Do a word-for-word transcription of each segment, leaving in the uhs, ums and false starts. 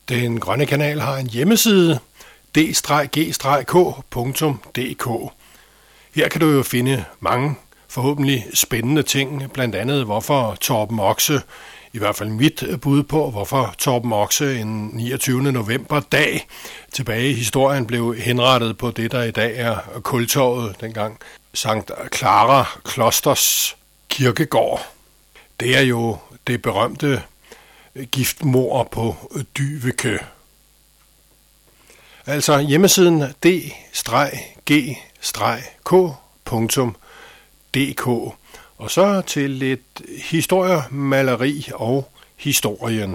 Den Grønne Kanal har en hjemmeside, d g k punktum d k. Her kan du jo finde mange forhåbentlig spændende ting, blandt andet hvorfor Torben Oxe, i hvert fald mit bud på, hvorfor Torben Oxe en niogtyvende november dag tilbage i historien blev henrettet på det, der i dag er Kultorvet, dengang Sankt Clara Klosters kirkegård. Det er jo det berømte giftmord på Dyveke. Altså hjemmesiden d g k punktum d k. Og så til lidt historie, maleri og historien.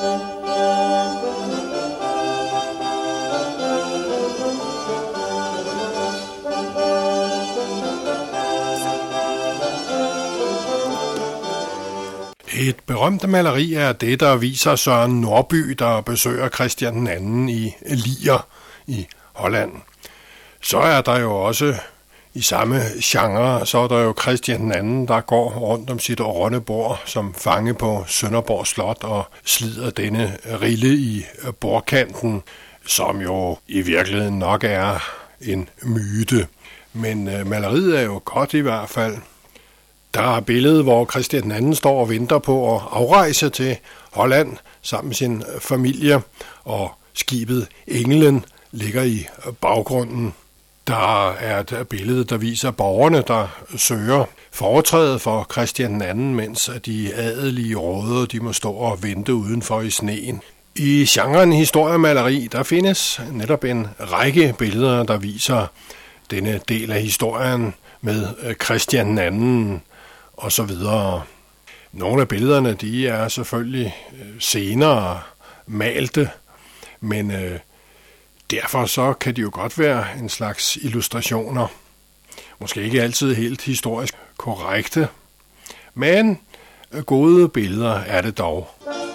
Et berømt maleri er det, der viser Søren Norby, der besøger Christian den anden i Lier i Holland. Så er der jo også i samme genre, så er der jo Christian den anden, der går rundt om sit runde bord som fange på Sønderborg Slot og slider denne rille i bordkanten, som jo i virkeligheden nok er en myte. Men maleriet er jo godt i hvert fald. Der er billedet, hvor Christian den anden står og venter på at afrejse til Holland sammen med sin familie, og skibet Engelen ligger i baggrunden. Der er et billede, der viser borgerne, der søger foretræde for Christian den anden, mens de adelige råder, de må stå og vente udenfor i sneen. I genren historiemaleri, der findes netop en række billeder, der viser denne del af historien med Christian den anden og så videre. Nogle af billederne, de er selvfølgelig senere malte, men øh, derfor så kan de jo godt være en slags illustrationer. Måske ikke altid helt historisk korrekte, men gode billeder er det dog.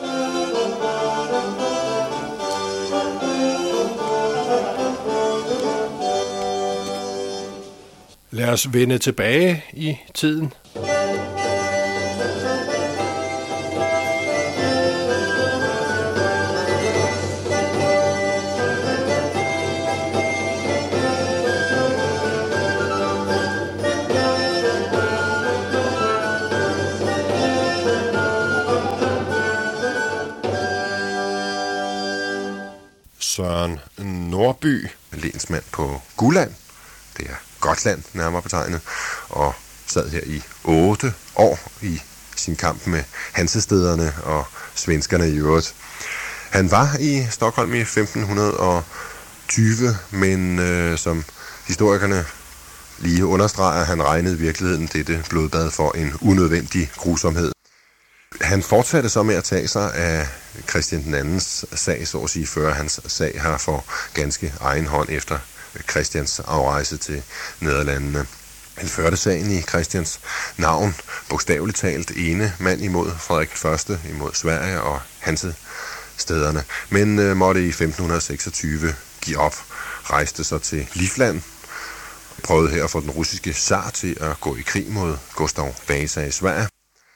Lad os vende tilbage i tiden. Søren Norby, lensmand på Gulland, det er Gotland nærmere betegnet, og sad her i otte år i sin kamp med hansestederne og svenskerne i øvrigt. Han var i Stockholm i femten tyve, men øh, som historikerne lige understreger, han regnede i virkeligheden dette blodbad for en unødvendig grusomhed. Han fortsatte så med at tage sig af Christian den andens sag, så at sige, før hans sag har for ganske egen hånd efter Christians afrejse til Nederlandene. Han førte sagen i Christians navn, bogstaveligt talt ene mand imod Frederik den første, imod Sverige og hansestederne, men øh, måtte i femten seksogtyve give op, rejste så til Livland, prøvede her at få den russiske zar til at gå i krig mod Gustav Vasa i Sverige,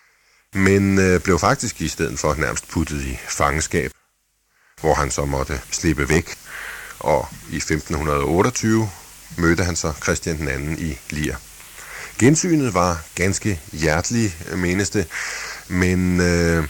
men øh, blev faktisk i stedet for nærmest puttet i fangenskab, hvor han så måtte slippe væk, og i femten otteogtyve mødte han så Christian den anden i Lier. Gensynet var ganske hjertelig, menes det, men øh,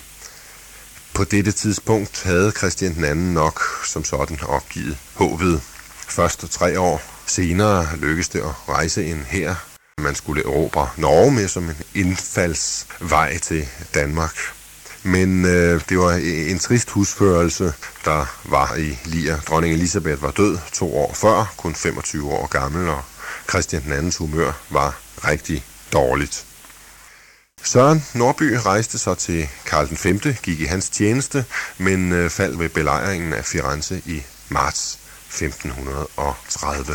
på dette tidspunkt havde Christian den anden nok som sådan opgivet håbet. Først tre år senere lykkedes det at rejse en hær. Man skulle erobre Norge med som en indfaldsvej til Danmark. Men øh, det var en trist husførelse, der var i Lier. Dronning Elisabeth var død to år før, kun femogtyve år gammel, og Christian den andens humør var rigtig dårligt. Søren Norby rejste så til Karl den femte, gik i hans tjeneste, men øh, faldt ved belejringen af Firenze i marts femten tredive.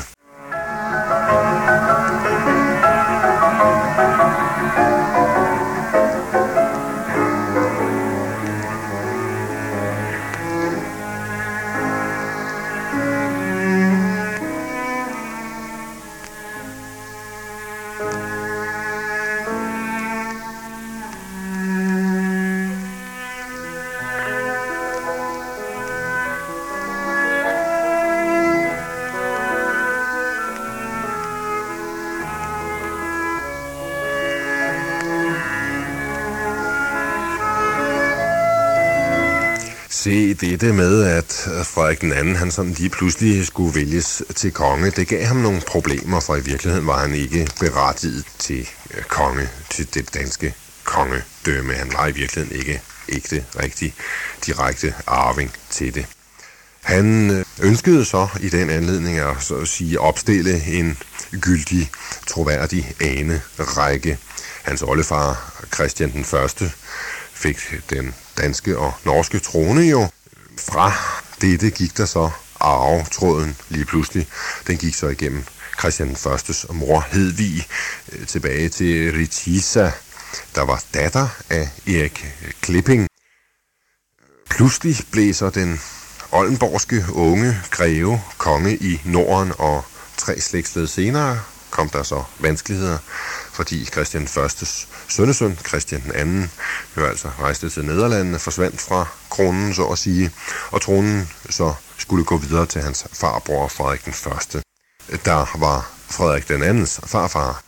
Se, dette med, at Frederik den anden, han sådan lige pludselig skulle vælges til konge, det gav ham nogle problemer, for i virkeligheden var han ikke berettiget til konge, til det danske kongedømme. Han var i virkeligheden ikke ægte, rigtig direkte arving til det. Han ønskede så i den anledning at, så at sige, opstille en gyldig, troværdig anerække. Hans oldefar Christian den første fik den danske og norske trone jo. Fra dette gik der så arvetråden lige pludselig. Den gik så igennem Christian den førstes mor Hedvig tilbage til Ritisa, der var datter af Erik Klipping. Pludselig blev så den oldenborgske unge greve konge i Norden, og tre slægtsled senere kom der så vanskeligheder, fordi Christian den førstes sønnesøn, Christian den anden, jo altså rejste til Nederlandene, forsvandt fra kronen, så at sige, og tronen så skulle gå videre til hans farbror Frederik den første, der var Frederik den andens farfar.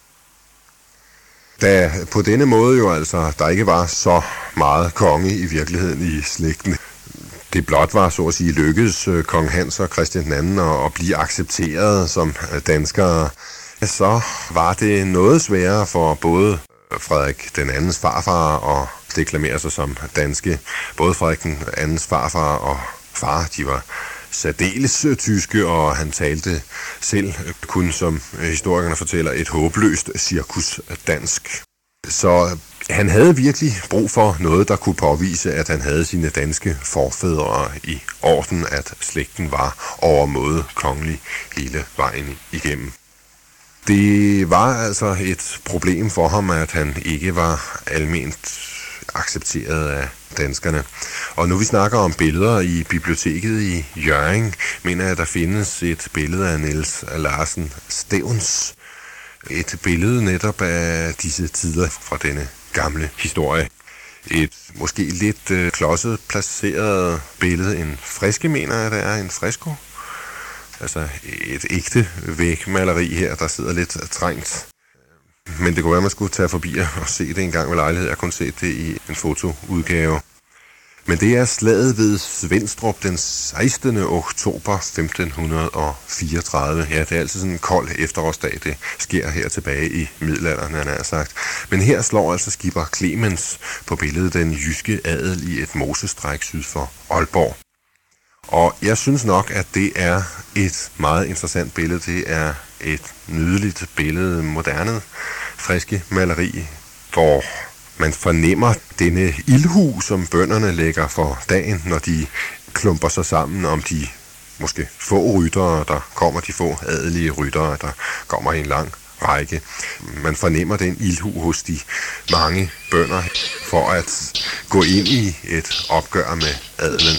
Da på denne måde jo altså, der ikke var så meget konge i virkeligheden i slægten, det blot var, så at sige, lykkedes kong Hans og Christian den anden at blive accepteret som danskere, så var det noget sværere for både Frederik den andens farfar og deklamere sig som danske. Både Frederik den andens farfar og far, de var særdeles tyske, og han talte selv kun, som historikerne fortæller, et håbløst cirkus dansk. Så han havde virkelig brug for noget, der kunne påvise, at han havde sine danske forfædre i orden, at slægten var overmåde kongelig hele vejen igennem. Det var altså et problem for ham, at han ikke var alment accepteret af danskerne. Og nu vi snakker om billeder i biblioteket i Hjørring, mener jeg, at der findes et billede af Niels Larsen Stevns. Et billede netop af disse tider fra denne gamle historie. Et måske lidt øh, klodset placeret billede, en freske, mener jeg, det er en fresko. Altså et ægte vægmaleri her, der sidder lidt trængt. Men det kunne være, at man skulle tage forbi og se det en gang ved lejlighed. Jeg kunne se det i en fotoudgave. Men det er slaget ved Svenstrup den sekstende oktober femten fireogtredive. Ja, det er altid sådan en kold efterårsdag, det sker her tilbage i middelalderen, han har sagt. Men her slår altså skipper Clemens på billedet den jyske adel i et mosestræk syd for Aalborg. Og jeg synes nok, at det er et meget interessant billede. Det er et nydeligt billede, moderne, friske maleri, hvor man fornemmer denne ildhu, som bønderne lægger for dagen, når de klumper sig sammen om de måske få ryttere, der kommer, de få adelige ryttere, der kommer i en lang række. Man fornemmer den ildhu hos de mange bønder for at gå ind i et opgør med adelen.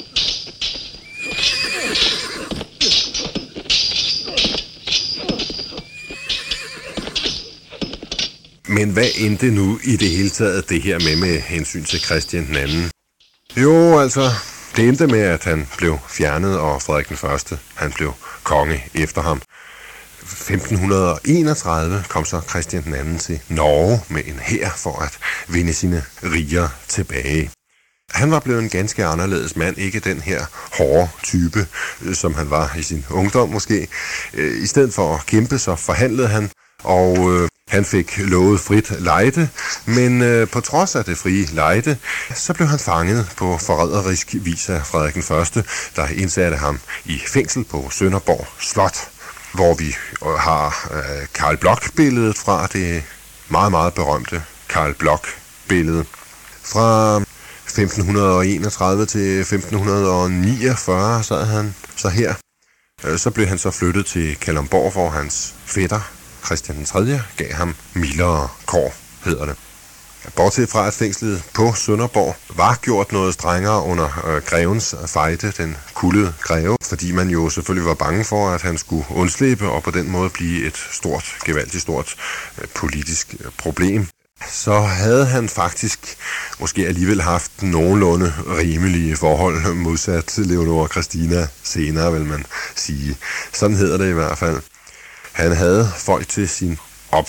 Men hvad endte nu i det hele taget det her med med hensyn til Christian den anden? Jo, altså, det endte med, at han blev fjernet, og Frederik den første, han blev konge efter ham. femten enogtredive kom så Christian den anden til Norge med en hær for at vinde sine riger tilbage. Han var blevet en ganske anderledes mand, ikke den her hårde type, som han var i sin ungdom måske. I stedet for at kæmpe, så forhandlede han, og øh, han fik lovet frit lejde, men øh, på trods af det frie lejde, så blev han fanget på forræderisk vis af Frederik den første, der indsatte ham i fængsel på Sønderborg Slot, hvor vi har øh, Carl Bloch-billedet fra, det meget, meget berømte Carl Bloch-billede. Fra femten enogtredive til femten niogfyrre sad han så her. Så blev han så flyttet til Kalundborg, hvor hans fætter, Christian den tredje, gav ham mildere kår, hedder det. Bortset fra, at fængslet på Sønderborg var gjort noget strengere under øh, grevens fejde, den kuldede greve, fordi man jo selvfølgelig var bange for, at han skulle undslippe og på den måde blive et stort, gevaldigt stort øh, politisk øh, problem. Så havde han faktisk måske alligevel haft nogenlunde rimelige forhold modsat til Leonora Christina senere, vil man sige. Sådan hedder det i hvert fald. Han havde folk til sin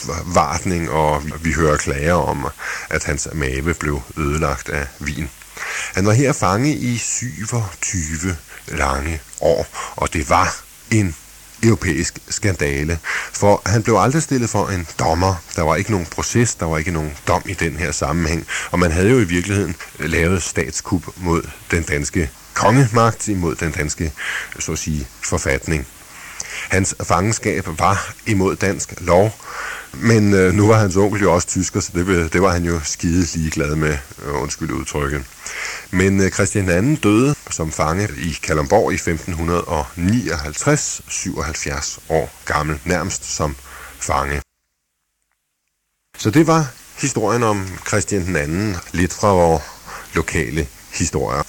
opvartning, og vi hører klager om, at hans mave blev ødelagt af vin. Han var her fange i syvogtyve lange år, og det var en europæisk skandale, for han blev aldrig stillet for en dommer. Der var ikke nogen proces, der var ikke nogen dom i den her sammenhæng, og man havde jo i virkeligheden lavet statskup mod den danske kongemagt, imod den danske, så at sige, forfatning. Hans fangenskab var imod dansk lov, men øh, nu var hans onkel jo også tysker, så det, det var han jo skide ligeglad med, øh, undskyld udtrykket. Men øh, Christian den anden døde som fange i Kalundborg i femten nioghalvtreds, syvoghalvfjerds år gammel, nærmest som fange. Så det var historien om Christian den anden, lidt fra vores lokale historier.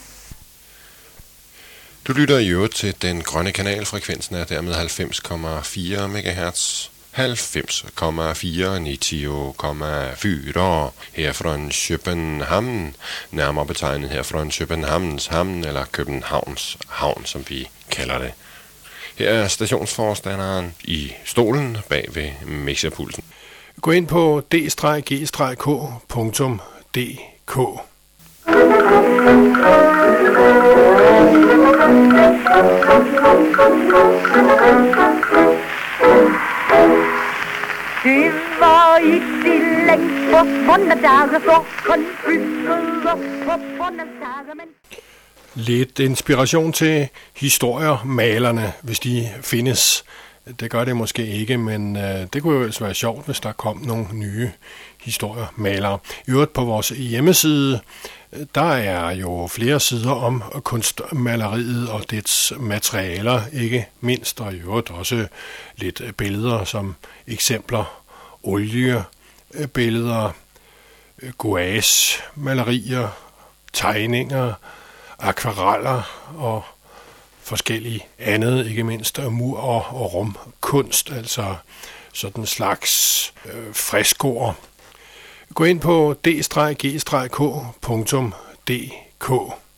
Du lytter i øvrigt til den grønne kanal. Frekvensen er dermed halvfems komma fire megahertz. halvfems komma fire, niogtyve komma fire her fra København, nærmere betegnet her fra Københavns havn, eller Københavns havn, som vi kalder det. Her er stationsforstanderen i stolen bag ved mixerpulten. Gå ind på d g k punktum d k. Det var i de længst forsvundne dage, så kun byggede forsvundne dage, men... Lidt inspiration til historiermalerne, hvis de findes. Det gør det måske ikke, men øh, det kunne jo altså være sjovt, hvis der kom nogle nye historiemalere. I øvrigt på vores hjemmeside, der er jo flere sider om kunstmaleriet og dets materialer, ikke mindst, og i øvrigt også lidt billeder som eksempler, oliebilleder, gouache-malerier, tegninger, akvareller og forskellige andet, ikke mindst mur- og, og rumkunst, altså sådan en slags øh, freskoer. Gå ind på d g k punktum d k.